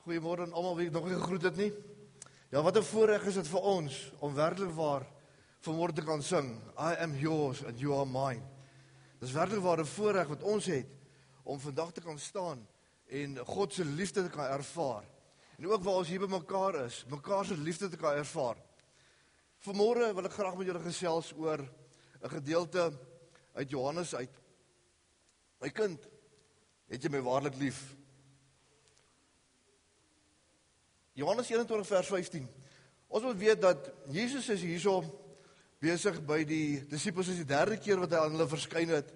Goeiemôre aan almal wie ek nog nie gegroet het nie. Ja, wat 'n voorreg is dit vir ons om werklik waar vanmôre te kan sing. I am yours and you are mine. Dis werklik waar 'n voorreg wat ons het om vandag te kan staan en God se liefde te kan ervaar. En ook waar ons hier by mekaar is, mekaar se liefde te kan ervaar. Vanmôre wil ek graag met julle gesels oor 'n gedeelte uit Johannes uit. My kind, het jy my waarlik lief? Johannes 21 vers 15. Ons moet weet dat Jesus is hierso besig by die disippels, is die derde keer wat hy aan hulle verskyn het.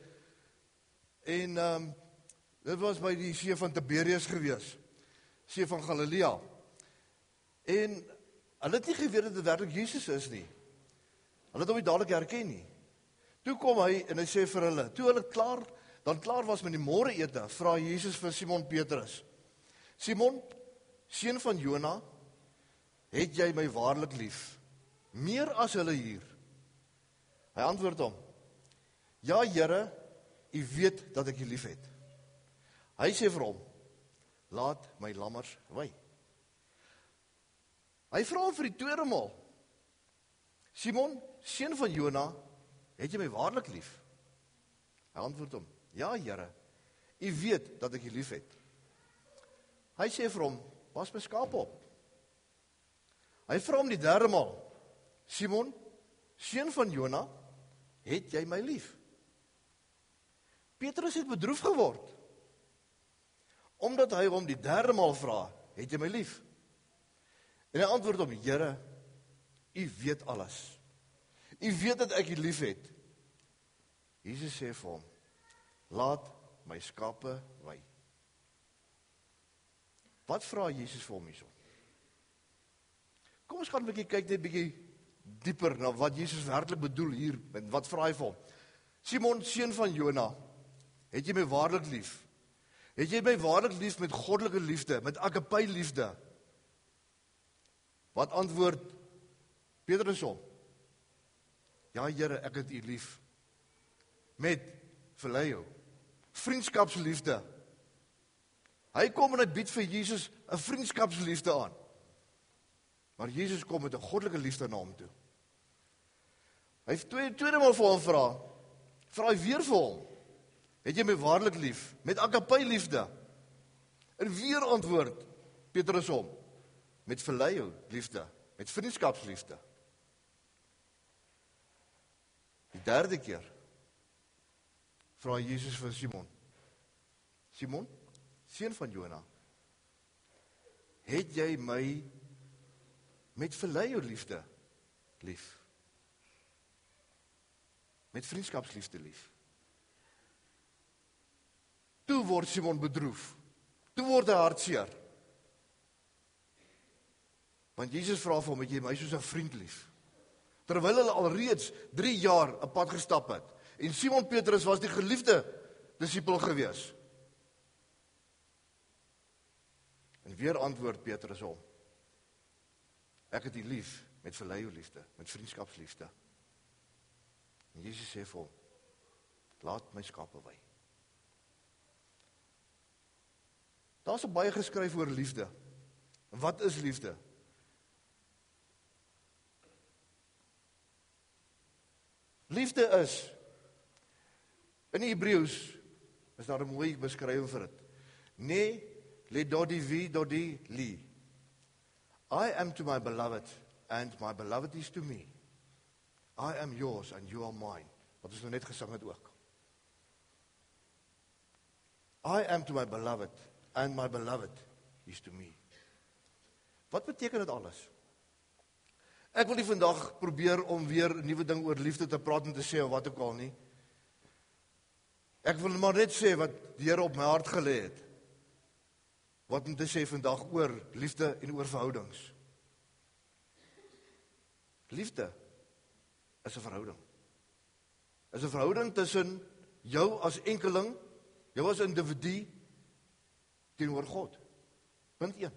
En dit was by die see van Tiberias gewees, see van Galilea. En hulle het nie geweet dat dit werklik Jesus is nie. Hulle het hom nie dadelik herken nie. Toe kom hy en hy sê vir hulle, toe hulle klaar was met die môreete, vra Jesus vir Simon Petrus: Simon, seun van Jona, het jy my waarlik lief, meer as hulle hier? Hy antwoord hom: Ja, Here, U weet dat ek U lief het. Hy sê vir hom: Laat my lammers wei. Hy vra hom vir die tweede maal: Simon, seun van Jona, het jy my waarlik lief? Hy antwoord hom: Ja, Here, U weet dat ek U lief het. Hy sê vir hom: Pas my skape op. Hy vra hom die derde maal: Simon, seun van Jona, het jy my lief? Petrus het bedroef geword, omdat hy hom die derde maal vra: Het jy my lief? En hy antwoord hom: Here, U weet alles. U weet dat ek U lief het. Jesus sê vir hom: Laat my skape wei. Wat vra Jesus vir hom hierso? Kom ons gaan 'n bietjie kyk, net 'n bietjie dieper na wat Jesus werklik bedoel hier. En wat vra hy vir hom? Simon, seun van Jona, het jy my waarlik lief? Het jy my waarlik lief met goddelike liefde, met agape liefde? Wat antwoord Petrus hom? Ja, Here, ek het U lief. Met phileo, vriendskapsliefde. Hy kom en hy bied vir Jesus 'n vriendskapsliefde aan. Maar Jesus kom met 'n goddelike liefde na hom toe. Hy tweede maal vir hom vra hy weer vir hom: Het jy my waarlik lief? Met agape liefde. En weer antwoord Petrus hom met phileo liefde, met vriendskapsliefde. Die derde keer vra Jesus vir Simon: Simon, seun van Jona, het jy my met phileo liefde lief? Met vriendskapsliefde lief. Toe word Simon bedroef. Toe word hy hartseer. Want Jesus vra vir hom: Het jy my soos 'n vriend lief? Terwyl hulle alreeds 3 jaar 'n pad gestap het. En Simon Petrus was die geliefde disipel gewees. En weer antwoord Petrus hom: Ek het U lief met phileo liefde, met vriendskapsliefde. En Jesus sê vir hom: Laat my skape wei. Daar's baie geskryf oor liefde. Wat is liefde? Liefde is, in Hebreëus is daar 'n mooi beskrywing vir dit. Ne le dodi vi dodi li. I am to my beloved and my beloved is to me. I am yours and you are mine. Wat ons nou net gesing het ook. I am to my beloved and my beloved is to me. Wat beteken dit alles? Ek wil nie vandag probeer om weer 'n nuwe ding oor liefde te praat en te sê of wat ook al nie. Ek wil maar net sê wat die Here op my hart gelê het. Wat om te sê vandag oor liefde en oor verhoudings. Liefde is 'n verhouding. Is 'n verhouding tussen jou as enkeling, jou as individu teenoor God. Punt 1.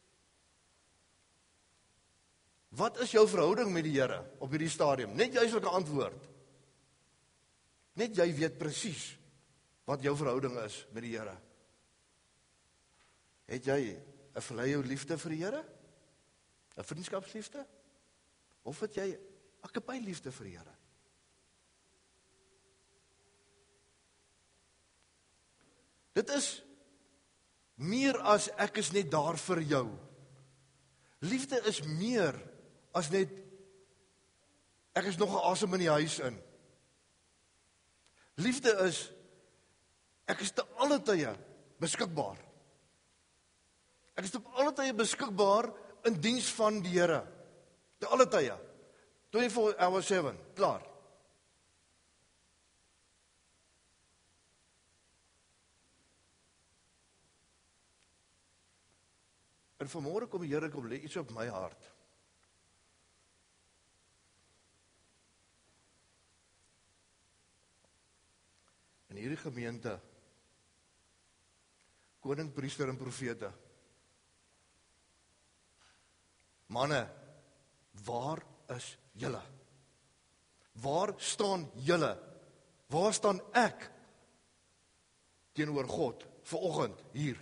Wat is jou verhouding met die Here op hierdie stadium? Net jy sal 'n antwoord. Net jy weet presies wat jou verhouding is met die Here. Het jy 'n verlei liefde vir die Here? 'n Vriendskapsliefde? Of het jy 'n agape liefde vir die Here? Dit is meer as ek is net daar vir jou. Liefde is meer as net ek is nog 'n asem in die huis in. Liefde is ek is te alle tye beskikbaar. Ek is te alle tye beskikbaar in diens van die Here. Te alle tye. 24/7, klaar. En vanmôre kom die Here kom lê iets op my hart. In hierdie gemeente, koning, priester en profete, manne, waar is julle? Waar staan julle? Waar staan ek teenoor God vanoggend hier?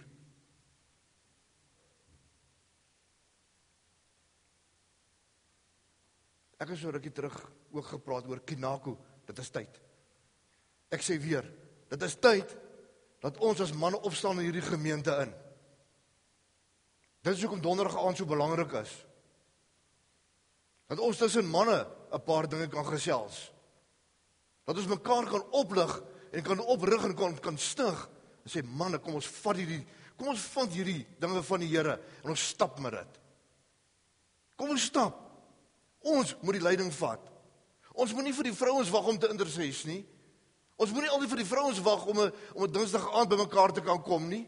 Ek het so rukkie terug ook gepraat oor Kinako, dit is tyd. Ek sê weer, dit is tyd dat ons as manne opstaan in hierdie gemeente in. Dit is hoekom donderdag aand so belangrik is. Dat ons tussen manne 'n paar dinge kan gesels. Dat ons mekaar kan oplig en kan oprig en kan stig en sê manne, kom ons vat hierdie dinge van die Here en ons stap met dit. Kom ons stap. Ons moet die leiding vat. Ons moet nie vir die vrouens wag om te intercede nie. Ons moet nie altyd vir die vrouens wag om 'n Dinsdag aand by mekaar te kan kom nie.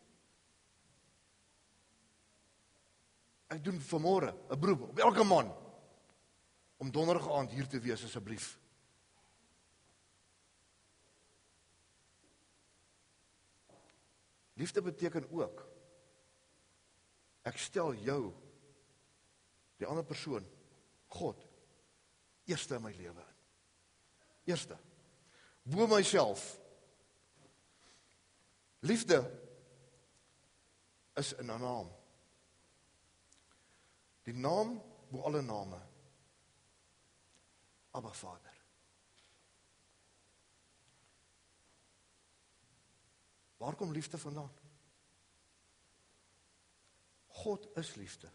Ek doen vanmôre 'n beroep op elke man om donderdag aand hier te wees asseblief. Liefde beteken ook ek stel jou, die ander persoon, God, eerste in my lewe in. Eerste. Bo myself. Liefde is 'n naam. Die naam bo alle name. Abba Vader. Waar kom liefde vandaan? God is liefde.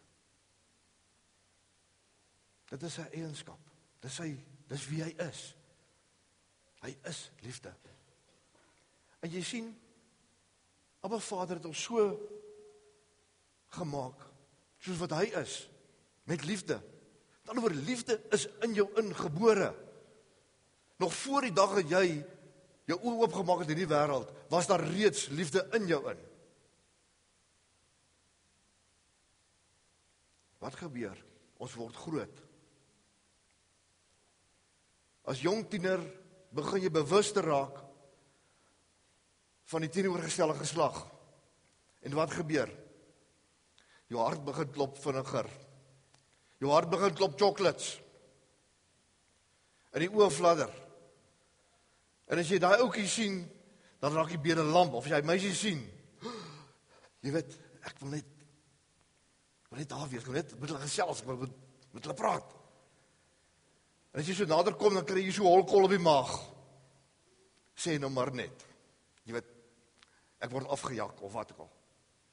Dit is sy eienskap. Dis wie hy is. Hy is liefde. En jy sien, Abba Vader het ons so gemaak, soos wat hy is, met liefde. Met ander woorde, liefde is in jou ingebore. Nog voor die dag dat jy jou oë oopgemaak het in die wêreld, was daar reeds liefde in jou in. Wat gebeur? Ons word groot. As jong tiener begin jy bewus te raak van die teenoorgestelde geslag. En wat gebeur? Jou hart begin klop vinniger. Jou hart begin klop chocolates. En die oë fladder. En as jy daai ouetjie sien, dan raak die bene lamp. Of as jy meisie sien, jy weet, ek wil net daar wees, ek wil net met hulle gesels, ek wil met hulle praat. En as jy so nader kom, dan kry jy so holkol op die maag. Sê nou maar net. Jy weet, ek word afgejak of wat ook al.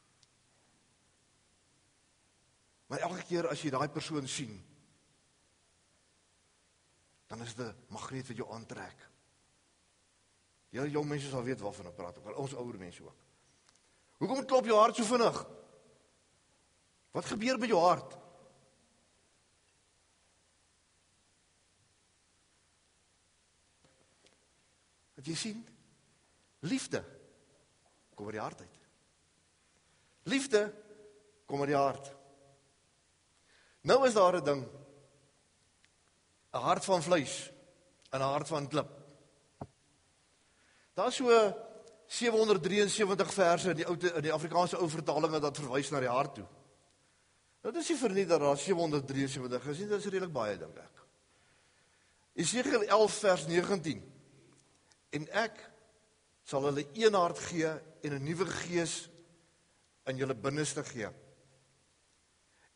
Maar elke keer as jy daai persoon sien, dan is dit 'n magneet wat jou aantrek. Julle jong mense sal weet waarvan ek praat, ook ons ouer mense ook. Hoekom klop jou hart so vinnig? Wat gebeur met jou hart? Wat jy sien, liefde kom uit die hart uit. Liefde kom uit die hart. Nou is daar 'n ding, 'n hart van vleis en 'n hart van klip. Daar is so 773 verse in die Afrikaanse ou vertalinge dat verwys na die hart toe. Nou dis nie verniet dat daar 773 is nie, dit is redelik baie dink ek. Esegiel 11 vers 19. En ek sal hulle een hart gee en 'n nuwe gees in julle binneste gee.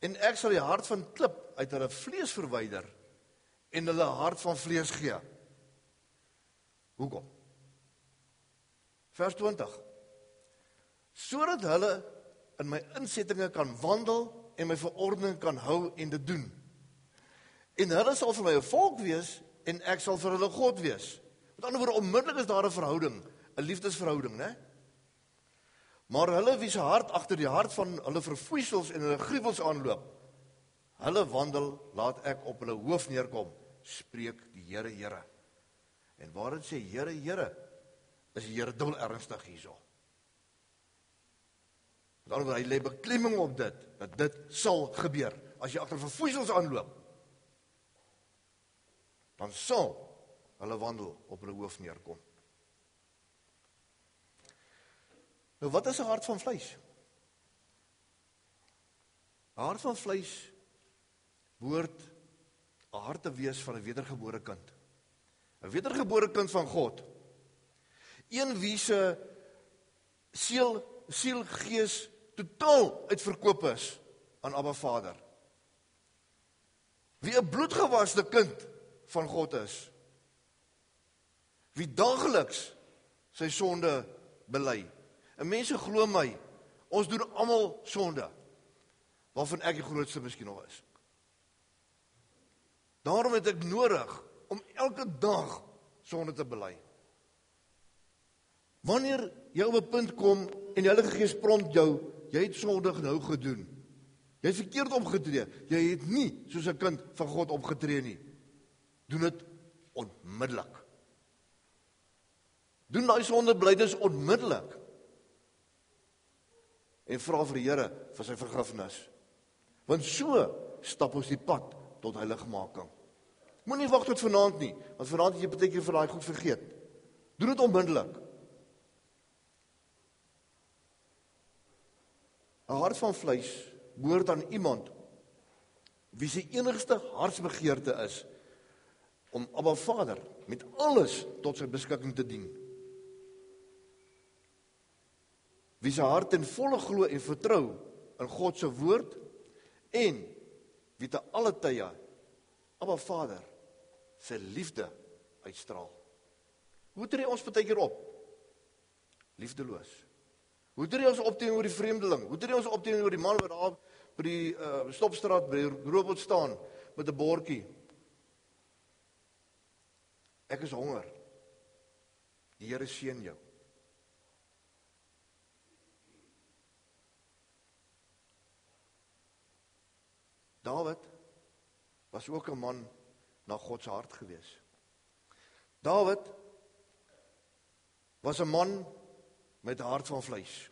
en ek sal die hart van klip uit hulle vlees verwyder, en hulle hart van vlees gee. Hoekom? Vers 20. Sodat hulle in my insettinge kan wandel, en my verordening kan hou en dit doen. En hulle sal vir my 'n volk wees, en ek sal vir hulle God wees. Met ander woorde, onmiddellik is daar 'n verhouding, 'n liefdesverhouding, né? Maar hulle wie se hart agter die hart van hulle verfoeisels en hulle gruwels aanloop, hulle wandel laat ek op hulle hoof neerkom, spreek die Here, Here. En waar dit sê Here, Here, is die Here dubbel ernstig hierso. Met ander woorde, hy lê beklemming op dit, dat dit sal gebeur. As jy agter verfoeisels aanloop, dan sal hulle wandel op hulle hoof neerkom. Nou wat is 'n hart van vleis? 'n Hart van vleis behoort 'n hart te wees van 'n wedergebore kind. 'n Wedergebore kind van God. Een wie se siel, gees totaal uitverkoop is aan Abba Vader. Wie 'n bloedgewaste kind van God is. Wie daagliks sy sonde bely. En mense glo my, ons doen almal sonde, waarvan ek die grootste miskien nog is. Daarom het ek nodig om elke dag sonde te bely. Wanneer jy op 'n punt kom en die Heilige Gees prompt jou, jy het sondig nou gedoen. Jy het verkeerd opgetree. Jy het nie soos 'n kind van God opgetree nie. Doen dit onmiddellik. Doen daai sondebelydenis onmiddellik. En vra vir die Here vir sy vergifnis. Want so stap ons die pad tot heiligmaking. Moenie wag tot vanaand nie, want vanaand het jy baie keer vir daai goed vergeet. Doen dit onmiddellik. 'n Hart van vleis behoort aan iemand wie sy enigste hartsbegeerte is om Abba Vader met alles tot sy beskikking te dien. Wie sy hart ten volle glo en vertrou in God se woord en wie te alle tye Abba Vader sy liefde uitstraal. Hoe tree ons baie keer op? Liefdeloos. Hoe tree ons op teenoor die vreemdeling? Hoe tree ons op teenoor die man wat daar by die stopstraat by die robot staan met 'n bordjie? Ek is honger. Die Here seën jou. Dawid was ook 'n man na God se hart gewees. Dawid was 'n man met 'n hart van vleis.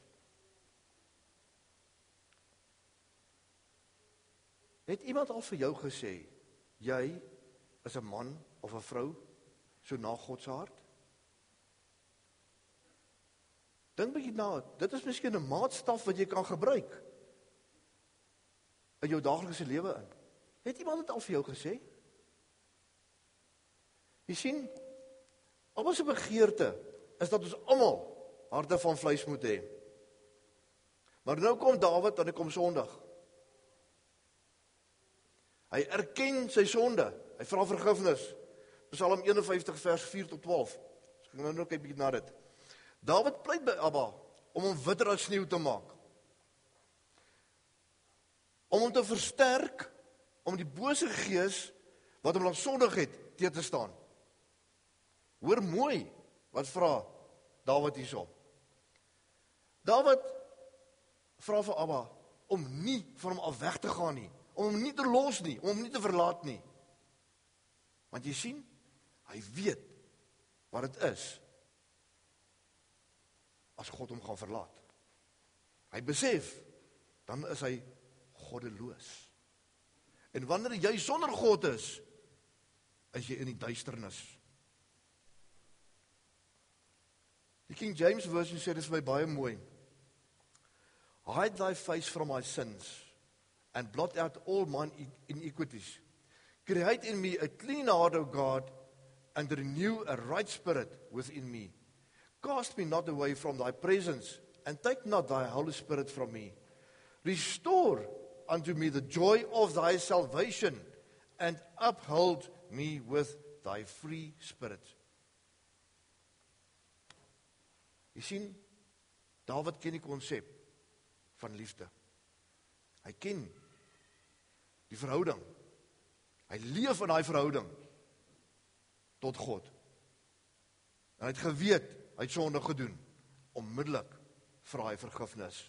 Het iemand al vir jou gesê, jy is 'n man of 'n vrou so na God se hart? Dink bietjie na, dit is miskien 'n maatstaf wat jy kan gebruik in jou daaglikse lewe in. Het iemand dit al vir jou gesê? Jy sien, almal se begeerte is dat ons almal harte van vleis moet hê. Maar nou kom Dawid en hy kom sondig. Hy erken sy sonde. Hy vra vergifnis. Psalm 51 vers 4 tot 12. Ek gaan nou kyk bietjie na dit. Dawid pleit by Abba om hom witter as sneeu te maak. Om hom te versterk, om die bose gees wat hom laat sondig het, teen te staan. Hoor mooi wat vra Dawid hierso. Dawid vra vir Abba om nie van hom af weg te gaan nie, om hom nie te los nie, om hom nie te verlaat nie. Want jy sien, hy weet wat dit is as God hom gaan verlaat. Hy besef, dan is hy goddeloos. En wanneer jy sonder God is jy in die duisternis. Die King James version sê dit vir my baie mooi. Hide thy face from my sins and blot out all mine iniquities. Create in me a clean heart, O God, and renew a right spirit within me. Cast me not away from thy presence and take not thy Holy Spirit from me. Restore unto me the joy of thy salvation, and uphold me with thy free spirit. Jy sien, Dawid ken die konsep van liefde. Hy ken die verhouding. Hy leef in daai verhouding tot God. En hy het geweet, hy het sonde gedoen, onmiddellik vra hy vergifnis.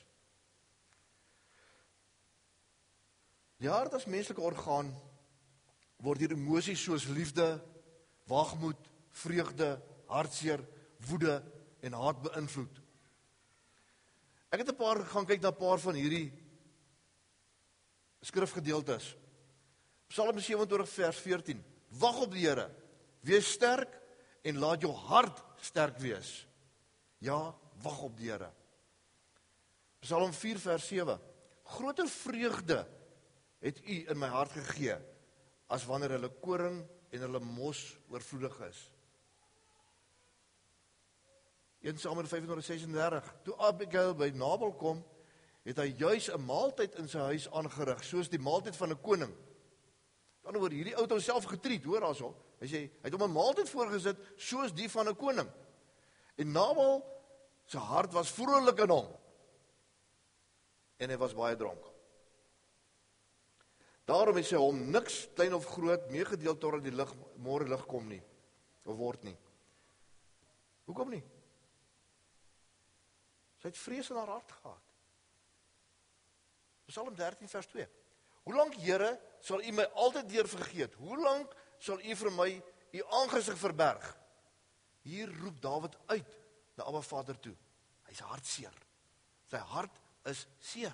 Die hart as menslike orgaan word deur emosies soos liefde, waagmoed, vreugde, hartseer, woede en haat beïnvloed. Ek het gaan kyk na 'n paar van hierdie skrifgedeeltes. Psalm 27 vers 14. Wag op die Here, wees sterk en laat jou hart sterk wees. Ja, wag op die Here. Psalm 4 vers 7. Groter vreugde het U in my hart gegee, as wanneer hulle koring en hulle mos oorvloedig is. 1 Samuel 5:36. Toe Abigail by Nabal kom, het hy juis 'n maaltyd in sy huis aangerig, soos die maaltyd van 'n koning. Dan word hierdie ou homself getreed, hoor daarso. Hy sê hy het hom 'n maaltyd voorgesit soos die van 'n koning. En Nabal se hart was vrolik in hom. En hy was baie dronk. Daarom het sy hom niks klein of groot meegedeel totdat die môre lig kom nie, of word nie. Hoekom nie? Sy het vrees in haar hart gehad. Psalm 13 vers 2. Hoe lank, Here, sal U my altyd deur vergeet? Hoe lank sal U vir my U aangesig verberg? Hier roep Dawid uit na Abba Vader toe. Hy's hartseer. Sy hart is seer.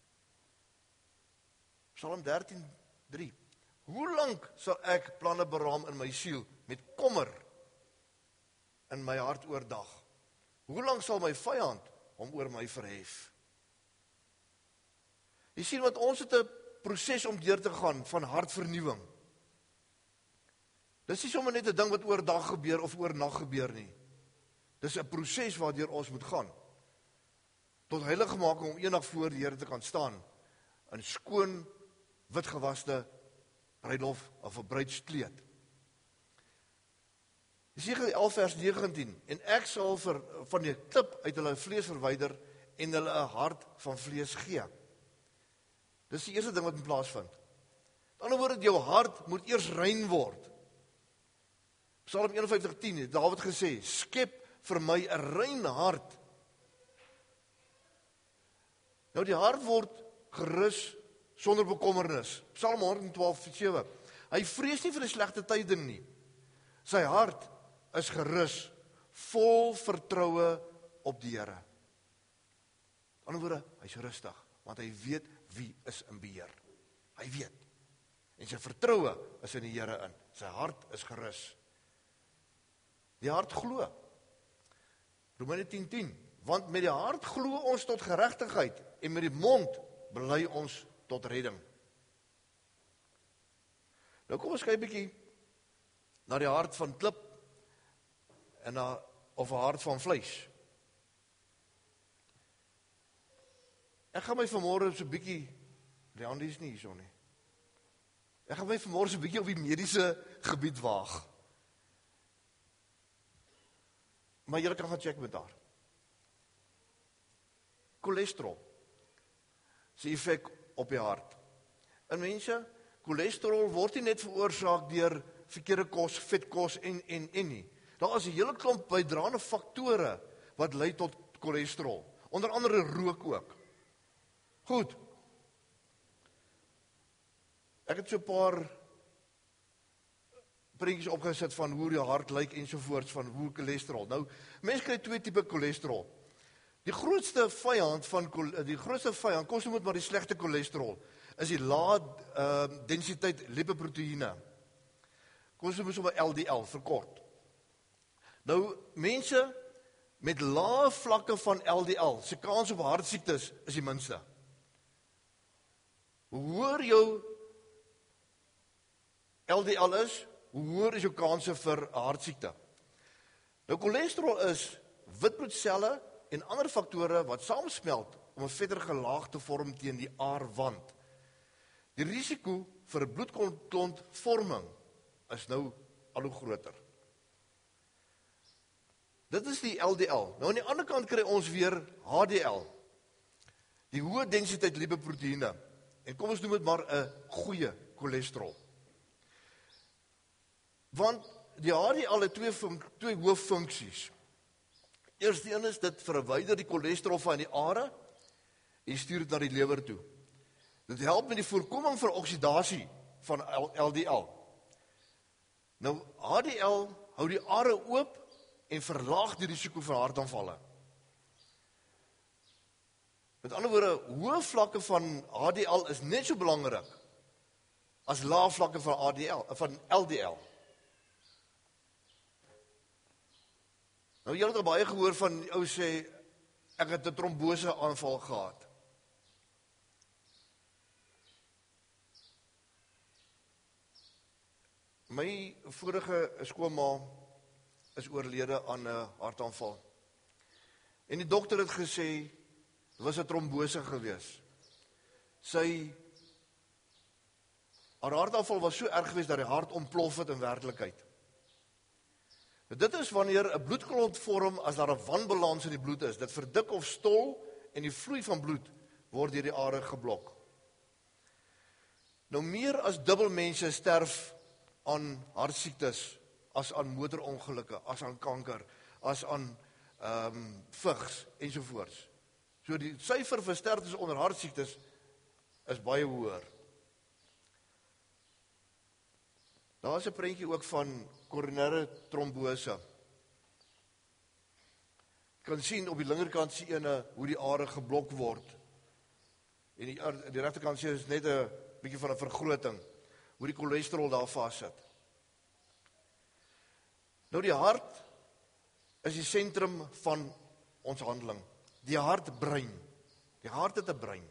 Psalm 13:3. Hoe lank sal ek planne beraam in my siel met kommer in my hart oordag? Hoe lank sal my vyand hom oor my verhef? Jy sien, wat ons het 'n proses om deur te gaan van hartvernuwing. Dis nie sommer net 'n ding wat oordag gebeur of oornag gebeur nie. Dis 'n proses waardeur ons moet gaan. Tot heiligmaking om eendag voor die Here te kan staan in skoon, wit gewaste bruilof of 'n bruidskleed. Jesaja 11 vers 19. En ek sal van die klip uit hulle vlees verwyder en hulle 'n hart van vlees gee. Dis die eerste ding wat in plaasvind. Aan die ander woorde, jou hart moet eers rein word. Psalm 51:10 het Dawid gesê, skep vir my 'n rein hart. Nou die hart word gerus sonder bekommernis. Psalm 112:7. Hy vrees nie vir die slegte tye nie. Sy hart is gerus, vol vertroue op die Here. Aan die ander woorde, hy's rustig, want hy weet wie is in beheer. Hy weet. En sy vertroue is in die Here in. Sy hart is gerus. Die hart glo. Romeine 10:10. Want met die hart glo ons tot geregtigheid en met die mond bely ons tot redding. Nou kom ons kyk 'n bietjie na die hart van klip en of 'n hart van vleis. Ek gaan my vanmôre so 'n bietjie, Leandie is nie hierso nie. Ek gaan my vanmôre so 'n bietjie op die mediese gebied waag. Maar julle kan gaan check met haar. Cholesterol se effek op die hart. In mense, cholesterol word nie net veroorsaak deur verkeerde kos, vetkos en nie. Daar is 'n hele klomp bydraende faktore wat lei tot cholesterol. Onder andere rook ook. Goed. Ek het so 'n paar prentjies opgesit van hoe die hart lyk ensovoorts van hoe cholesterol. Nou, mense kry twee tipe cholesterol. Die grootste vyand, kom ons noem dit maar die slegte cholesterol, is die lae densiteit lipoproteïene. Kom ons noem dit maar LDL verkort. Nou, mense met lae vlakke van LDL, se kans op hartsiektes is die minste. Hoe hoër jou LDL is, hoe hoër is jou kanse vir hartsiekte. Nou, cholesterol is witbloedselle en ander faktore wat saamsmelt om 'n vetterige laag te vorm teen die aarwand. Die risiko vir bloedklontvorming is nou al hoe groter. Dit is die LDL. Nou aan die ander kant kry ons weer HDL. Die hoë densiteit lipoproteïene. En kom ons noem dit maar 'n goeie cholesterol. Want die HDL het twee hooffunksies. Eerste een is dit verwyder die cholesterol van die are en stuur dit na die lewer toe. Dit help met die voorkoming van oksidasie van LDL. Nou HDL hou die are oop en verlaag die risiko van hartaanvalle. Met ander woorde, hoë vlakke van HDL is net so belangrik as lae vlakke van LDL. Nou jy het al baie gehoor van die ou sê ek het 'n trombose aanval gehad. My vorige skoonma is oorlede aan 'n hartaanval. En die dokter het gesê dit was 'n trombose gewees. Haar hartaanval was so erg gewees dat die hart ontplof het in werklikheid. Dit is wanneer 'n bloedklont vorm as daar 'n wanbalans in die bloed is. Dit verdik of stol en die vloei van bloed word deur die are geblok. Nou meer as dubbel mense sterf aan hartsiektes as aan motorongelukke, as aan kanker, as aan vigs ensovoorts. So die syfer vir sterftes onder hartsiektes is baie hoër. Daar is 'n prentjie ook van koronêre trombose. Jy kan sien op die linkerkant sien ene hoe die are geblok word. En die regterkant sien is net 'n bietjie van 'n vergroting, hoe die cholesterol daar vassit. Nou die hart is die sentrum van ons handeling. Die hartbrein. Die hart het 'n brein.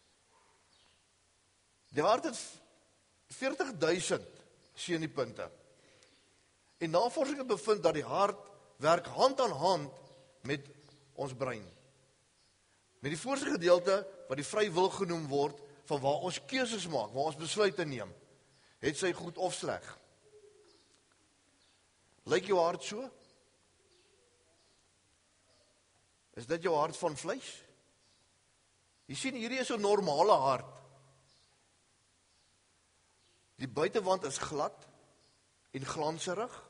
Die hart het 40.000 senupunte. En navorsing het bevind dat die hart werk hand aan hand met ons brein. Met die voorste gedeelte wat die vrye wil genoem word van waar ons keuses maak, waar ons besluite neem. Het sy goed of sleg? Lyk jou hart so? Is dit jou hart van vleis? Jy sien, hierdie is 'n normale hart. Die buitewand is glad en glanserig.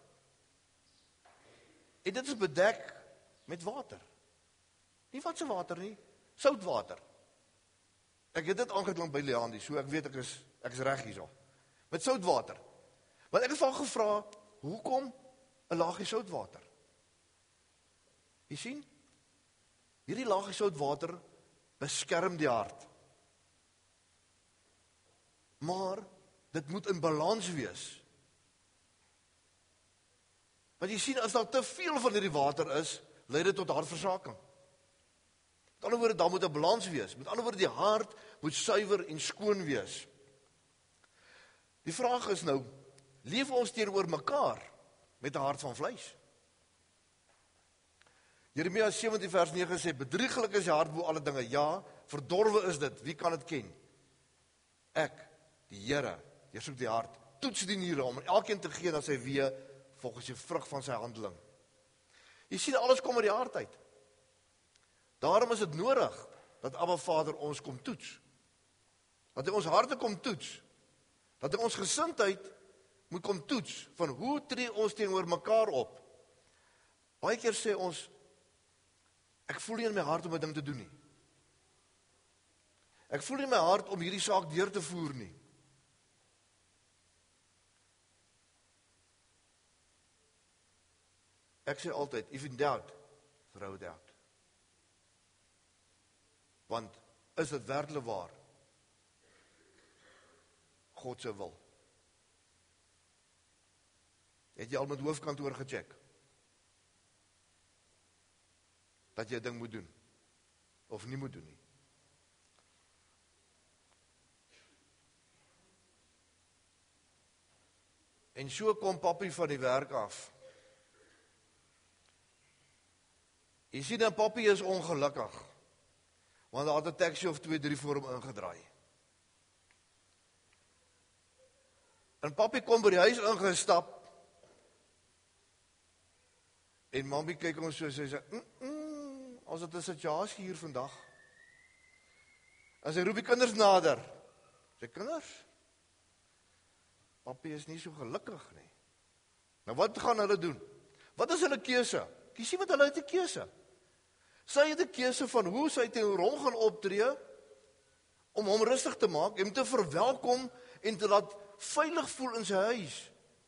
En dit is bedek met water. Nie watse water nie, soutwater. Ek het dit aangeklink by Leandie, so ek weet ek is reg hierso. Met soutwater. Want ek het al gevra, hoekom 'n laagie soutwater? Jy sien? Hierdie laagie soutwater beskerm die hart. Maar dit moet in balans wees. Want jy sien, as daar te veel van hierdie water is, lei dit tot hartversaking. Met ander woorde, daar moet 'n balans wees. Met ander woorde, die hart moet suiwer en skoon wees. Die vraag is nou, leef ons teenoor mekaar met 'n hart van vleis? Jeremia 17 vers 9 sê, bedrieglik is die hart bo alle dinge. Ja, verdorwe is dit. Wie kan dit ken? Ek, die Here, deursoek die hart, toets die niere om aan elkeen te gee na sy weë volgens die vrug van sy handeling. Jy sien, alles kom uit die hart uit. Daarom is dit nodig dat Abba Vader ons kom toets. Dat hy ons harte kom toets. Dat hy ons gesindheid moet kom toets van hoe tree ons teenoor mekaar op. Baie keer sê ons, ek voel nie in my hart om 'n ding te doen nie. Ek voel nie in my hart om hierdie saak deur te voer nie. Ek sê altyd, if in doubt, throw it out. Want is dit werklik waar? God se wil. Het jy al met hoofkantoor gecheck? Dat jy 'n ding moet doen of nie moet doen nie. En so kom papi van die werk af. Jy sien, dan papi is ongelukkig, want daar het 'n taxi of 2, 3 voor hom ingedraai. En papi kom by die huis ingestap, en mami kyk ons so, sy sê, ons het 'n situasie hier vandag. En sy roep die kinders nader. Sy kinders, papi is nie so gelukkig nie. Nou wat gaan hulle doen? Wat is hulle keuse? Jy sien wat hulle het 'n keuse. Sy het 'n keuse van hoe sy teenoor hom gaan optree, om hom rustig te maak, en te verwelkom, en te laat veilig voel in sy huis.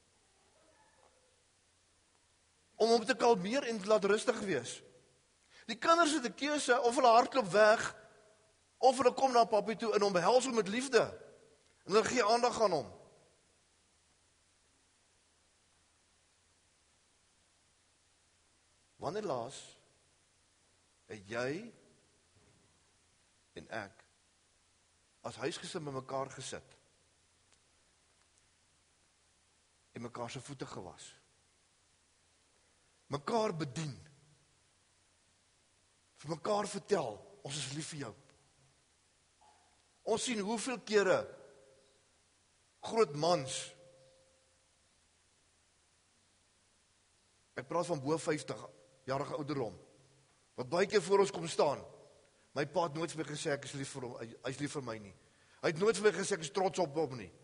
Om hom te kalmeer en te laat rustig wees. Die kinders het 'n keuse, of hulle hardloop weg, of hulle kom na papi toe en hom behels hom met liefde. En hulle gee aandag aan hom. Wanneer laas het jy en ek as huisgesin met mekaar gesit en mekaar se voete gewas, mekaar bedien, vir mekaar vertel, ons is lief vir jou. Ons sien hoeveel kere groot mans, ek praat van bo 50-jarige ouderdom, wat baie keer voor ons kom staan. My pa het nooit vir my gesê ek is lief vir hom, hy is lief vir my nie. Hy het nooit vir my gesê ek is trots op hom nie.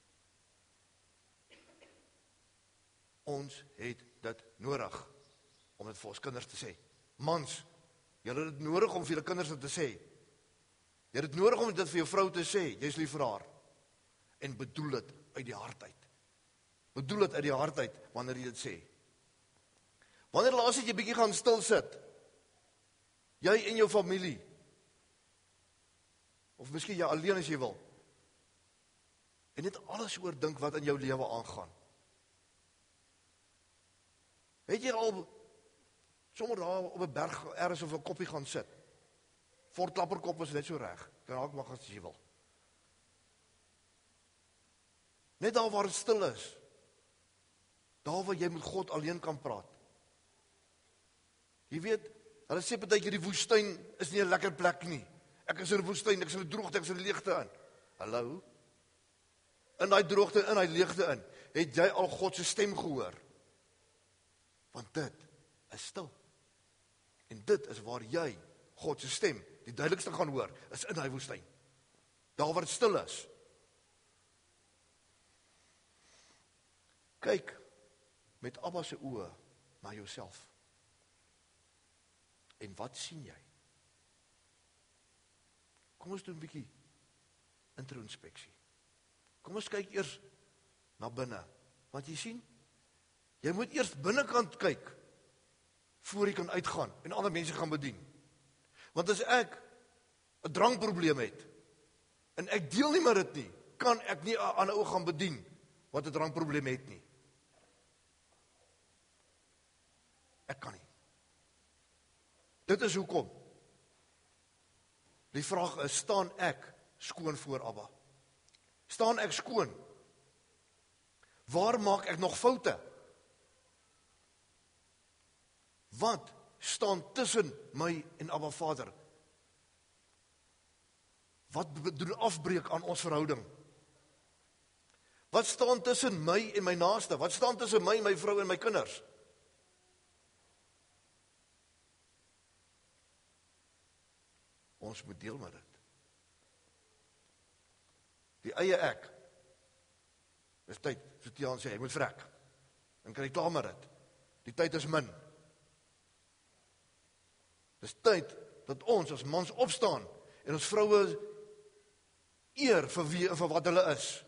Ons het dit nodig om dit vir ons kinders te sê. Mans, julle het dit nodig om vir julle kinders dit te sê. Jy het dit nodig om dit vir jou vrou te sê, jy is lief vir haar. En bedoel dit uit die hart uit. Bedoel dit uit die hart uit wanneer jy dit sê. Wanneer laas het jy bietjie gaan stil sit? Jy en jou familie. Of miskien jy alleen as jy wil. En net alles oordink wat in jou lewe aangaan. Het jy al sommer daar op 'n berg ergens of 'n koppie gaan sit? Fort Klapperkop is net so reg. Kan ook maar as jy wil. Net daar waar dit stil is. Daar waar jy met God alleen kan praat. Jy weet, hulle sê partykeer die woestyn is nie 'n lekker plek nie. Ek is in 'n woestyn, ek is in 'n droogte, ek is in 'n leegte in. Hallo? In daai droogte, in daai leegte in, het jy al God se stem gehoor? Want dit is stil. En dit is waar jy God se stem die duidelikste gaan hoor, is in daai woestyn. Daar waar dit stil is. Kyk met Abba se oë na jouself. En wat sien jy? Kom ons doen 'n bietjie introspeksie. Kom ons kyk eers na binne. Want jy sien, jy moet eers binnekant kyk voor jy kan uitgaan en ander mense gaan bedien. Want as ek 'n drankprobleem het en ek deel nie met dit nie, kan ek nie 'n ander ou gaan bedien wat 'n drankprobleem het nie. Ek kan nie. Dit is hoekom. Die vraag is, staan ek skoon voor Abba? Staan ek skoon? Waar maak ek nog foute? Wat staan tussen my en Abba Vader? Wat doen afbreek aan ons verhouding? Wat staan tussen my en my naaste? Wat staan tussen my, my vrou en my kinders? Ons moet deel met dit. Die eie ek. Dis tyd, so Tiaan sê, ek moet vrek. Dan kan jy klaar met dit. Die tyd is min. Dis tyd dat ons as mans opstaan en ons vroue eer vir wie en vir wat hulle is.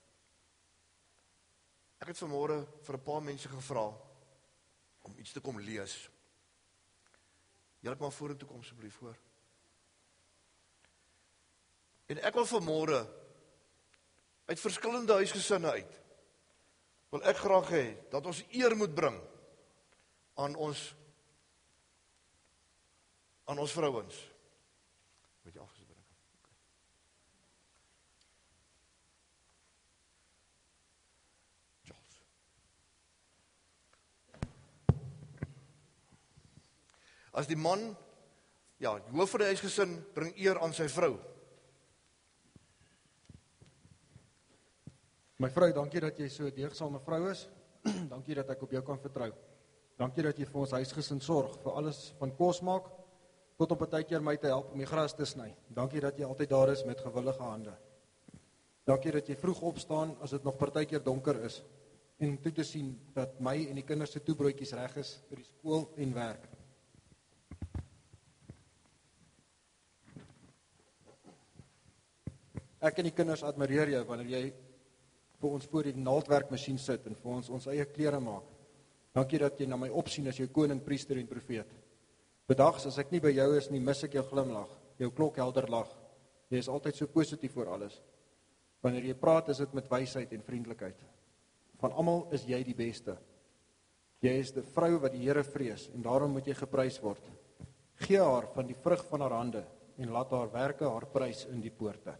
Ek het vanmôre vir 'n paar mense gevra om iets te kom lees. Julle maar vorentoe kom asseblief hoor. En ek wil vanmôre uit verskillende huisgesinne uit wil ek graag hê dat ons eer moet bring aan ons vrouens. Moet jy afgesit bring. Okay. Charles. As die man, ja, die hoof van die huisgesin bring eer aan sy vrou. My vrou, dankie dat jy so 'n deegsame vrou is. Dankie dat ek op jou kan vertrou. Dankie dat jy vir ons huisgesin sorg, vir alles van kos maak, tot om partykeer my te help om die gras te sny. Dankie dat jy altyd daar is met gewillige hande. Dankie dat jy vroeg opstaan as dit nog partykeer donker is, en om toe te sien dat my en die kinders se toebroodjies reg is vir die skool en werk. Ek en die kinders admireer jou wanneer jy vir ons voor die naaldwerkmasjien sit en vir ons eie klere maak. Dankie dat jy na my opsien as jou koning, priester en profeet. Bedags as ek nie by jou is nie, mis ek jou glimlag, jou klokhelder lag. Jy is altyd so positief oor alles. Wanneer jy praat, is dit met wysheid en vriendelikheid. Van almal is jy die beste. Jy is die vrou wat die Here vrees en daarom moet jy geprys word. Gee haar van die vrug van haar hande en laat haar werke haar prys in die poorte.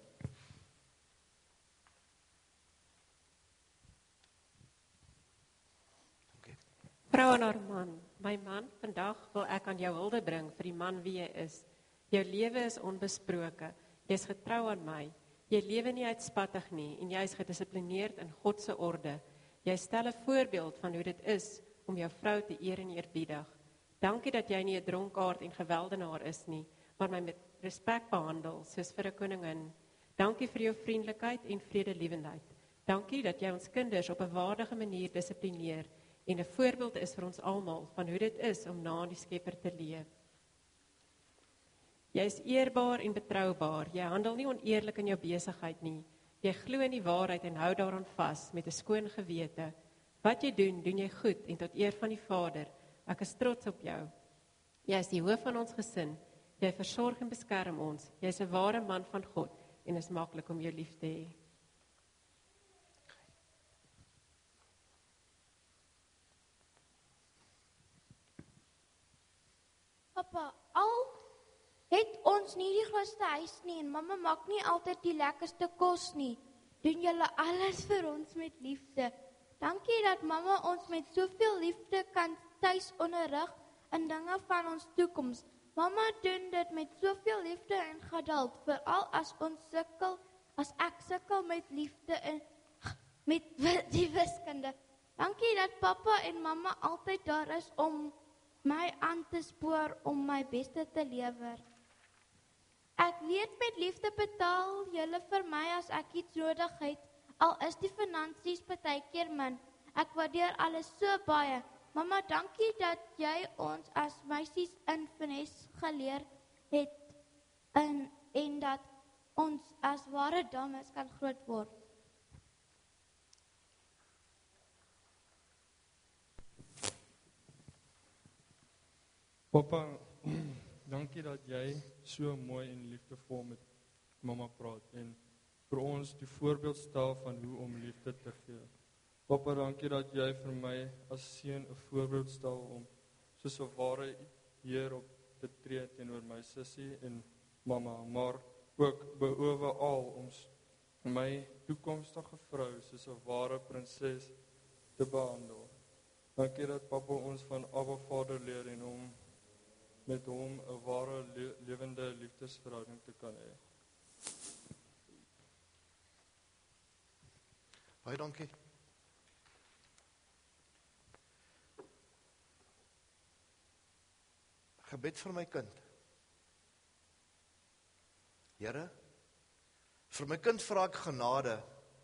Vrou aan haar man, my man, vandag wil ek aan jou hulde bring vir die man wie jy is. Jou lewe is onbesproke, jy is getrou aan my, jy lewe nie uitspattig nie en jy is gedissiplineerd in God se orde. Jy stel 'n voorbeeld van hoe dit is om jou vrou te eer en eerbiedig. Dankie dat jy nie 'n dronkaard en geweldenaar is nie, maar my met respek behandel soos vir 'n koningin. Dankie vir jou vriendelikheid en vredelewendheid. Dankie dat jy ons kinders op 'n waardige manier dissiplineer en 'n voorbeeld is vir ons almal van hoe dit is om na die Skepper te leef. Jy is eerbaar en betroubaar. Jy handel nie oneerlik in jou besigheid nie. Jy glo in die waarheid en hou daaraan vas met 'n skoon gewete. Wat jy doen, doen jy goed en tot eer van die Vader. Ek is trots op jou. Jy is die hoof van ons gesin. Jy versorg en beskerm ons. Jy is 'n ware man van God en is maklik om jou lief te hê. Papa, al het ons nie die grootste huis nie en mamma maak nie altyd die lekkerste kos nie, doen julle alles vir ons met liefde. Dankie dat mamma ons met soveel liefde kan tuis onderrig in dinge van ons toekoms. Mamma doen dit met soveel liefde en geduld, veral as ons sukkel, as ek sukkel met liefde en met die wiskunde. Dankie dat papa en mamma altyd daar is om my aan te spoor om my beste te lewer. Ek weet met liefde betaal julle vir my as ek iets nodig het, al is die finansies partykeer min. Ek waardeer alles so baie. Mamma, dankie dat jy ons as meisies in finesse geleer het en dat ons as ware dames kan groot word. Papa, dankie dat jy so mooi en liefdevol met mamma praat en vir ons die voorbeeld stel van hoe om liefde te gee. Papa, dankie dat jy vir my as seun 'n voorbeeld stel om soos 'n ware heer op te tree teenoor my sussie en mamma, maar ook bovenal om my toekomstige vrou soos 'n ware prinses te behandel. Dankie dat papa ons van Abba Vader leer en om met hom 'n ware lewende liefdesverhouding te kan hê. Baie dankie. Gebed vir my kind. Here, vir my kind vra ek genade.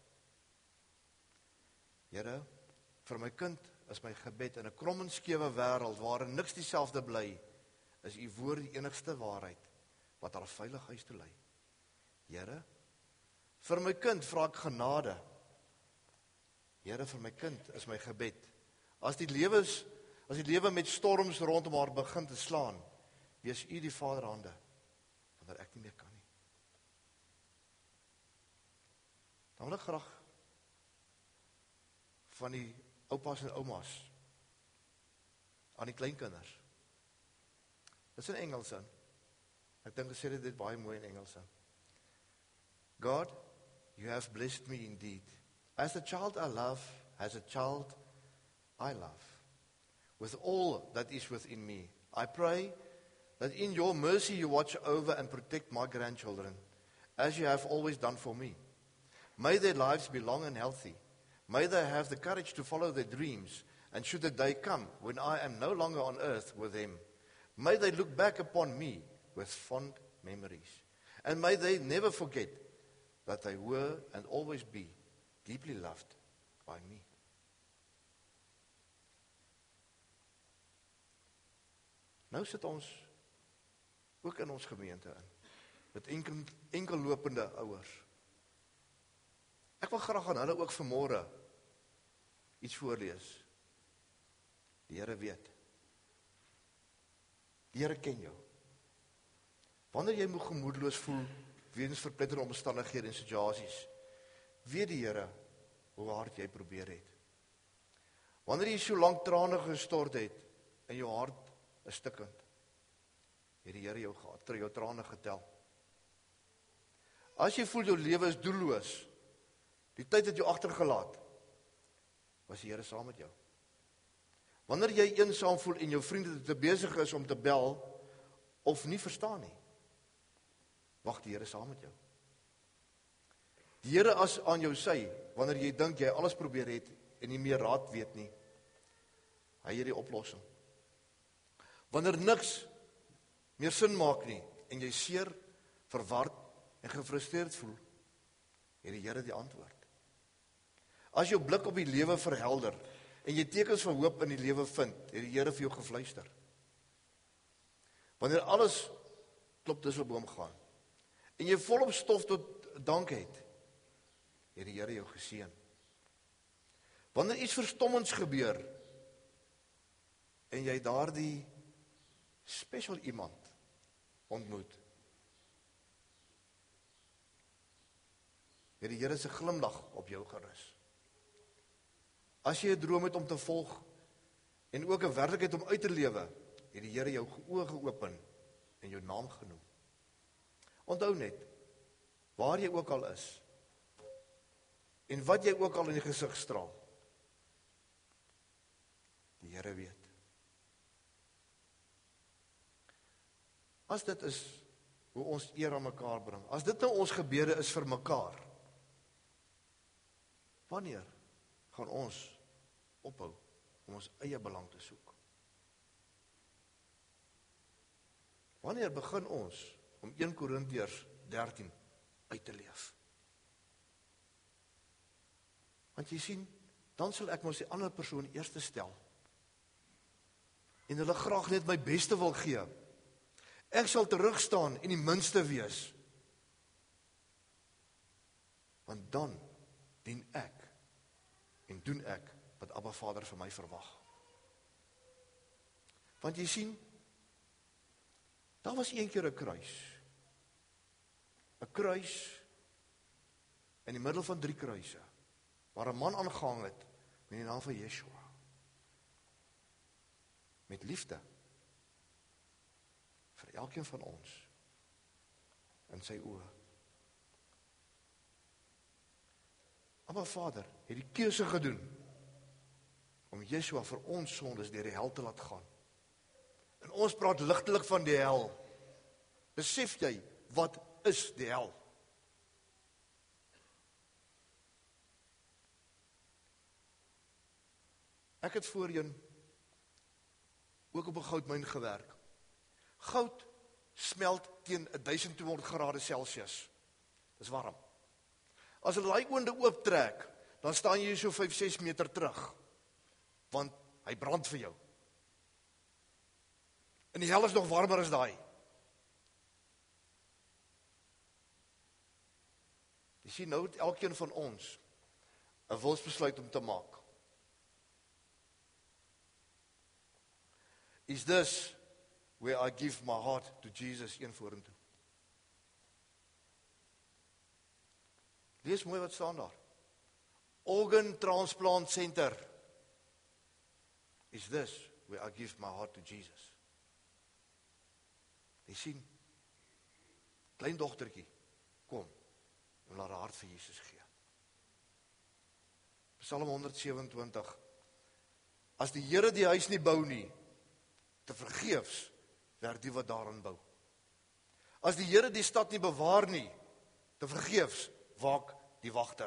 Here, vir my kind is my gebed in 'n krom en skewe wêreld waarin niks dieselfde bly, is u woord die enigste waarheid wat haar veilig huis toe lei. Here, vir my kind vra ek genade. Here, vir my kind is my gebed. As die lewe met storms rondom haar begin te slaan, wees u die vaderhande, wanneer ek nie meer kan nie. Dan wil ek graag van die oupas en oumas aan die kleinkinders. Dit is in Engels in. Ek dink gesê dit baie mooi in Engels in. God, you have blessed me indeed. As a child I love, as a child I love. With all that is within me, I pray that in your mercy you watch over and protect my grandchildren, as you have always done for me. May their lives be long and healthy. May they have the courage to follow their dreams, and should the day come when I am no longer on earth with them, may they look back upon me with fond memories. And may they never forget that they were and always be deeply loved by me. Nou sit ons ook in ons gemeente in, met enkellopende ouers. Ek wil graag aan hulle ook vanmôre iets voorlees. Die Here weet. Die Here ken jou. Wanneer jy gemoedeloos voel weens verpletterende omstandighede en situasies, weet die Here hoe hard jy probeer het. Wanneer jy so lank trane gestort het en jou hart is stikkend, het die Here jou gehad, jou trane getel. As jy voel jou lewe is doelloos, die tyd het jou agtergelaat, was die Here saam met jou. Wanneer jy eensaam voel en jou vriende te besig is om te bel of nie verstaan nie, wag die Here saam met jou. Die Here is aan jou sy, wanneer jy dink jy alles probeer het en nie meer raad weet nie. Hy het die oplossing. Wanneer niks meer sin maak nie en jy seer, verward en gefrustreerd voel, het die Here die antwoord. As jou blik op die lewe verhelder en jy tekens van hoop in die lewe vind, het die Here vir jou gefluister. Wanneer alles klop dis op hom gaan en jy volop stof tot dank het die Here jou geseën. Wanneer iets verstommends gebeur en jy daardie special iemand ontmoet, het die Here se glimlag op jou gerus. As jy 'n droom het om te volg en ook 'n werklikheid om uit te lewe, het die Here jou oë geopen en jou naam genoem. Onthou net, waar jy ook al is en wat jy ook al in die gesig straal, die Here weet. As dit is hoe ons eer aan mekaar bring, as dit nou ons gebede is vir mekaar, wanneer gaan ons ophou om ons eie belang te soek? Wanneer begin ons om 1 Korintiërs 13 uit te leef? Want jy sien, dan sal ek mos die ander persoon eerste stel en hulle graag net my beste wil gee. Ek sal terugstaan en die minste wees, want dan dien ek en doen ek wat Abba Vader vir my verwag. Want jy sien, daar was een keer 'n kruis. 'n Kruis in die middel van 3 kruise, waar 'n man aangehang het met die naam van Yeshua. Met liefde vir elkeen van ons in sy oë. Abba Vader het die keuse gedoen om Yeshua vir ons sondes deur die hel te laat gaan. En ons praat ligtelik van die hel. Besef jy, wat is die hel? Ek het voorheen ook op 'n goudmyn gewerk. Goud smelt teen 1200 grade Celsius. Dis warm. As hulle daai oonde ooptrek, dan staan jy so 5-6 meter terug, want hy brand vir jou. En die hel is nog warmer as daai. Jy sien, nou het elkeen van ons 'n wilsbesluit om te maak. Is this where I give my heart to Jesus 1 vorentoe? Lees mooi wat staan daar. Organ Transplant Center. Is this where I give my heart to Jesus? Jy sien, klein dogtertjie, kom, en laat haar hart vir Jesus gee. Psalm 127, as die Here die huis nie bou nie, te vergeefs werk die wat daarin bou. As die Here die stad nie bewaar nie, te vergeefs waak die wagter.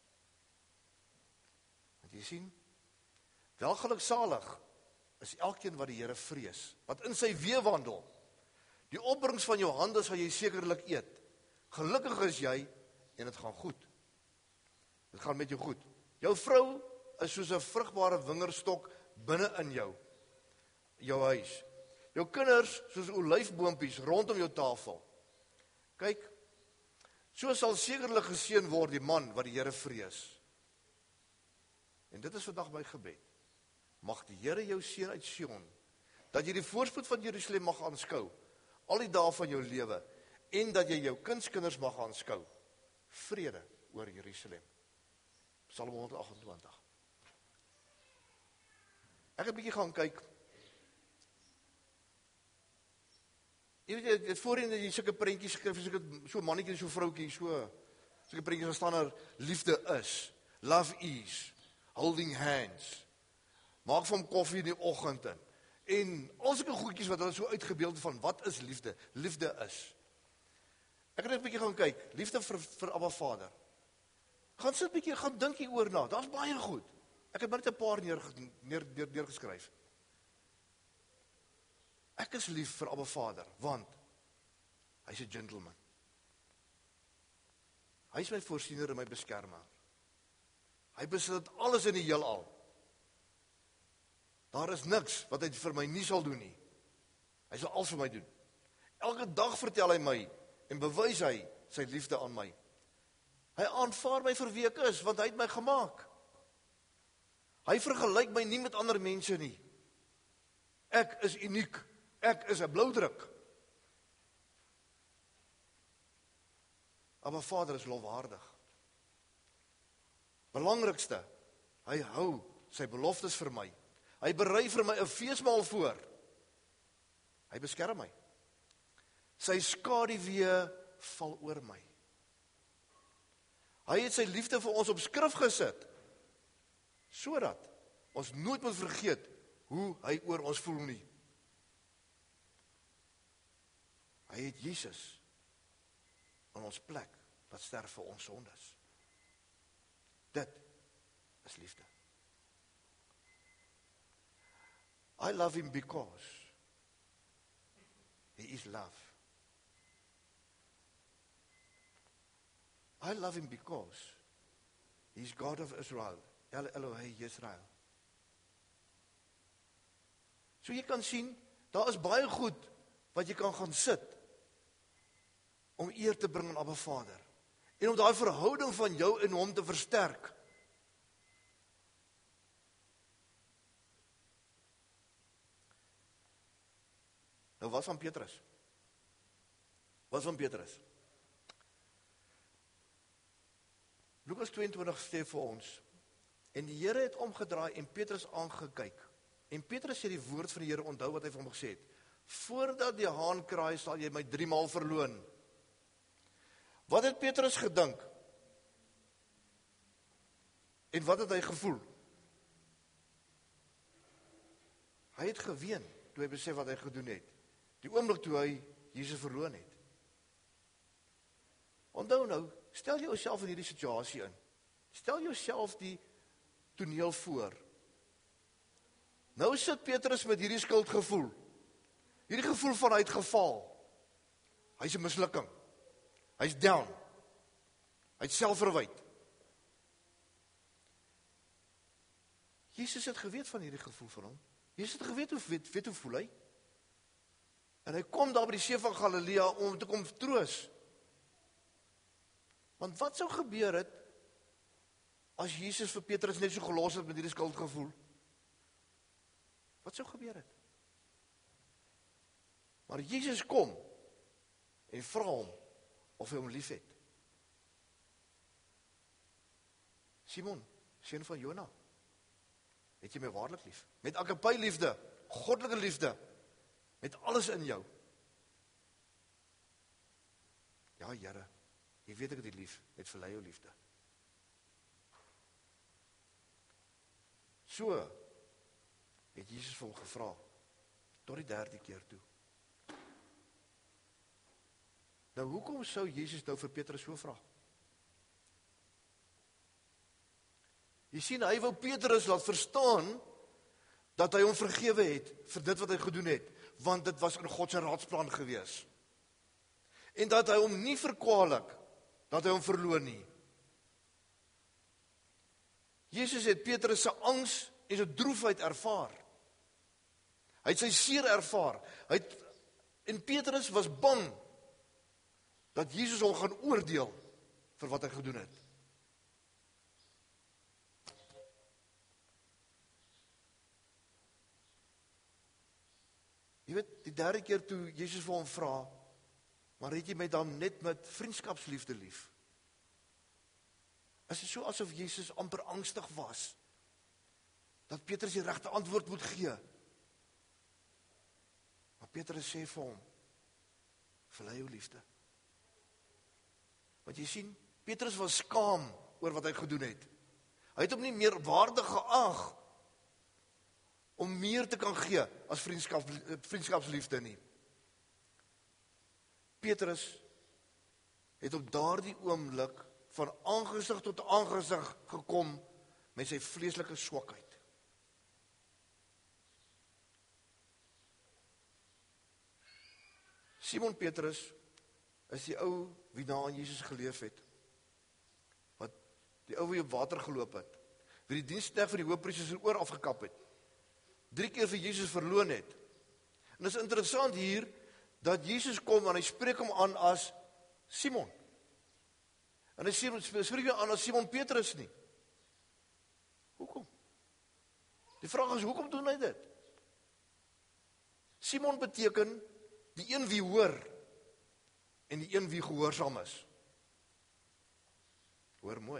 Want jy sien, welgeluksalig is elkeen wat die Here vrees, wat in sy weë wandel. Die opbrengs van jou hande sal jy sekerlik eet. Gelukkig is jy en dit gaan goed. Dit gaan met jou goed. Jou vrou is soos 'n vrugbare wingerdstok binne in jou huis. Jou kinders soos olyfboompies rondom jou tafel. Kyk, so sal sekerlik geseën word die man wat die Here vrees. En dit is vandag my gebed. Mag die Here jou seën uit Sion, dat jy die voorspoed van Jerusalem mag aanskou, al die dae van jou lewe, en dat jy jou kindskinders mag aanskou. Vrede oor Jerusalem. Psalm 128. Ek het 'n bietjie gaan kyk. Jy weet, dit voorheen dat jy sulke prentjies skryf, so mannetjie en so vroutjie, sulke prentjies waar staan daar, liefde is, love is, holding hands, maak vir hom koffie in die oggend in, en al sulke goedjies wat hulle so uitgebeeld van, wat is liefde? Liefde is. Ek het 'n bietjie gaan kyk, liefde vir Abba Vader. Gaan sit 'n bietjie, gaan dink hieroor na, daar's baie goed. Ek het maar net 'n paar neergeskryf. Ek is lief vir Abba Vader, want hy's 'n gentleman. Hy's my voorsiener en my beskermer. Hy besit alles in die heelal. Daar is niks wat hy vir my nie sal doen nie. Hy sal alles vir my doen. Elke dag vertel hy my en bewys hy sy liefde aan my. Hy aanvaar my vir wie ek is, want hy het my gemaak. Hy vergelyk my nie met ander mense nie. Ek is uniek. Ek is 'n bloudruk. Maar Vader is lofwaardig. Belangrikste, hy hou sy beloftes vir my. Hy berei vir my 'n feesmaal voor. Hy beskerm my. Sy skaduwee val oor my. Hy het sy liefde vir ons op skrif gesit, sodat ons nooit moet vergeet hoe hy oor ons voel nie. Hy het Jesus in ons plek wat sterf vir ons sondes. Dit is liefde. I love him because he is love. I love him because he is God of Israel. El Elohei Israel. So jy kan sien, daar is baie goed wat jy kan gaan sit om eer te bring aan Abba Vader. En om daai verhouding van jou en hom te versterk. Nou wat van Petrus? Wat van Petrus? Lukas 22 sê vir ons, en die Here het omgedraai en Petrus aangekyk. En Petrus het die woord van die Here onthou wat hy vir hom gesê het. Voordat die haan kraai, sal jy my 3 maal verloon. Wat het Petrus gedink? En wat het hy gevoel? Hy het geween toe hy besef wat hy gedoen het. Die oomblik toe hy Jesus verloon het. Onthou nou, stel jouself in hierdie situasie in. Stel jouself die toneel voor. Nou sit Petrus met hierdie skuldgevoel. Hierdie gevoel van hy het gefaal. Hy's 'n mislukking. Hy's down. Hy het selfverwyd. Jesus het geweet van hierdie gevoel van hom. Jesus het geweet hoe voel hy. En hy kom daar by die see van Galilea om te kom troos. Want wat sou gebeur het as Jesus vir Petrus net so gelos het met hierdie skuldgevoel? Wat sou gebeur het? Maar Jesus kom en vra hom of hy hom lief het. Simon, seun van Jona, het jy my waarlik lief? Met agape liefde, goddelike liefde, met alles in jou. Ja, Here, jy weet ek het die lief, met verlei jou liefde. So het Jesus vir hom gevra, tot die 3de keer toe. Nou, hoekom sou Jesus nou vir Petrus so vra? Jy sien, hy wou Petrus laat verstaan dat hy hom vergewe het vir dit wat hy gedoen het, want dit was in God se raadsplan gewees. En dat hy hom nie verkwalik, dat hy hom verloon nie. Jesus het Petrus se angs en sy droefheid ervaar. Hy het sy seer ervaar. En Petrus was bang dat Jesus hom gaan oordeel vir wat hy gedoen het. Jy weet, die derde keer toe Jesus vir hom vra, maar het jy my dan net met vriendskapsliefde lief? Is dit so asof Jesus amper angstig was, dat Petrus die regte antwoord moet gee? Maar Petrus sê vir hom, verlei jou liefde. Want jy sien, Petrus was skaam oor wat hy gedoen het. Hy het hom nie meer waardig geag om meer te kan gee as vriendskapsliefde nie. Petrus het op daardie oomblik van aangesig tot aangesig gekom met sy vleeslike swakheid. Simon Petrus is die ou wie na aan Jesus geleef het. Wat die ou wie op water geloop het. Wie die diensknegt van die hoofpriester se oor afgekap het. 3 keer vir Jesus verloon het. En dit is interessant hier dat Jesus kom en hy spreek hom aan as Simon. En hy spreek hom aan as Simon Petrus nie. Hoekom? Die vraag is, hoekom doen hy dit? Simon beteken die een wie hoor en die een wie gehoorsaam is. Hoor mooi.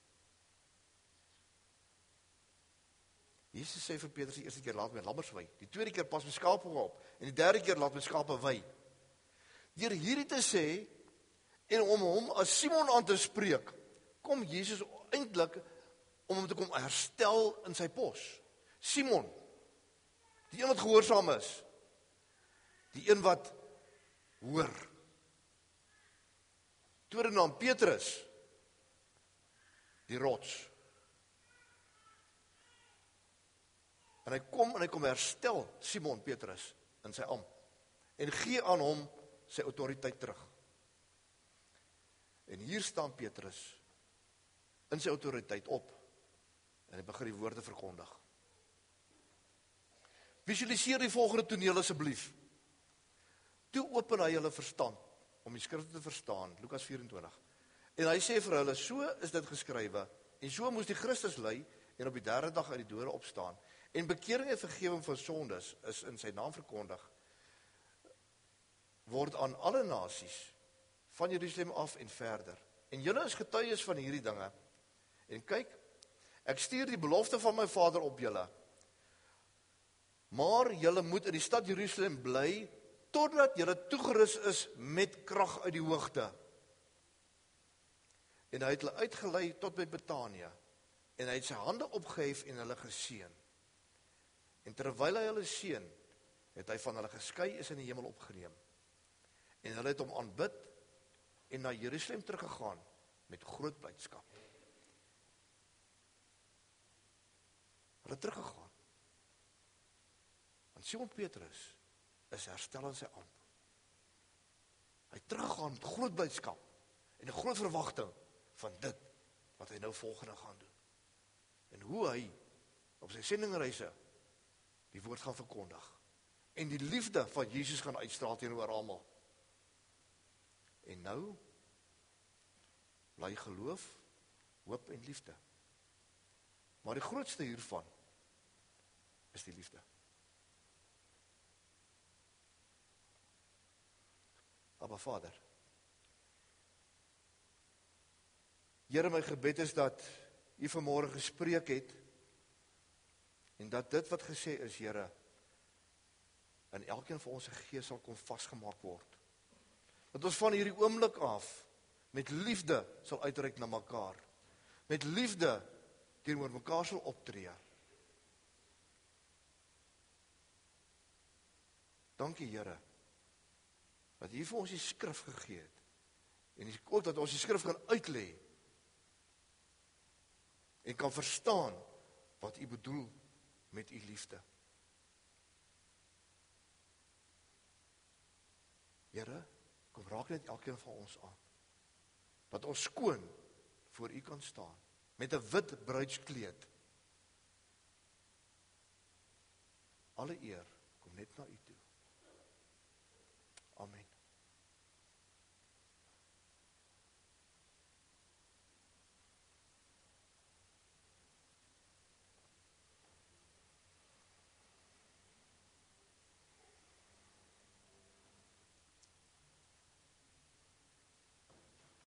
Jesus sê vir Petrus die eerste keer, laat my lammers wei. Die tweede keer, pas my skape op. En die derde keer, laat my skape wei. Deur hierdie te sê, en om hom as Simon aan te spreek, kom Jesus eintlik om hom te kom herstel in sy pos. Simon, die een wat gehoorsaam is, die een wat hoor. Tweede naam Petrus, die rots. En hy kom herstel Simon Petrus in sy ampt en gee aan hom sy autoriteit terug. En hier staan Petrus in sy autoriteit op en hy begin die woorde verkondig. Visualiseer die volgende toneel asseblief. Toe open hy hulle verstand om die skrifte te verstaan, Lukas 24. En hy sê vir hulle, so is dit geskrywe en so moes die Christus ly en op die derde dag uit die dode opstaan. En bekering en vergewing van sondes is in sy naam verkondig, word aan alle nasies, van Jerusalem af en verder. En julle is getuies van hierdie dinge. En kyk, ek stuur die belofte van my Vader op julle. Maar julle moet in die stad Jerusalem bly, totdat julle toegerus is met krag uit die hoogte. En hy het hulle uitgelei tot by Betanië. En hy het sy hande opgehef en hulle geseën. En terwyl hy hulle seën, het hy van hulle geskei is in die hemel opgeneem. En hulle het hom aanbid en na Jerusalem teruggegaan met groot blydskap. Hulle het teruggegaan. Want Simon Petrus is herstel in sy ampt. Hy het teruggegaan met groot blydskap en 'n groot verwagting van dit wat hy nou volgende gaan doen. En hoe hy op sy sendingreise die woord gaan verkondig. En die liefde van Jesus gaan uitstraal teenoor almal. En nou bly geloof, hoop en liefde. Maar die grootste hiervan is die liefde. Abba Vader, Here, my gebed is dat U vanmôre gespreek het en dat dit wat gesê is, Here, in elkeen van ons se gees sal kom vasgemaak word. Dat ons van hierdie oomblik af met liefde sal uitreik na mekaar. Met liefde teenoor mekaar sal optree. Dankie, Here, dat U vir ons die skrif gegee het. En ook dat ons die skrif gaan uitlê en kan verstaan wat U bedoel met U liefde. Here, kom raak net elkeen van ons aan. Dat ons skoon voor U kan staan, met 'n wit bruidskleed. Alle eer kom net na U toe.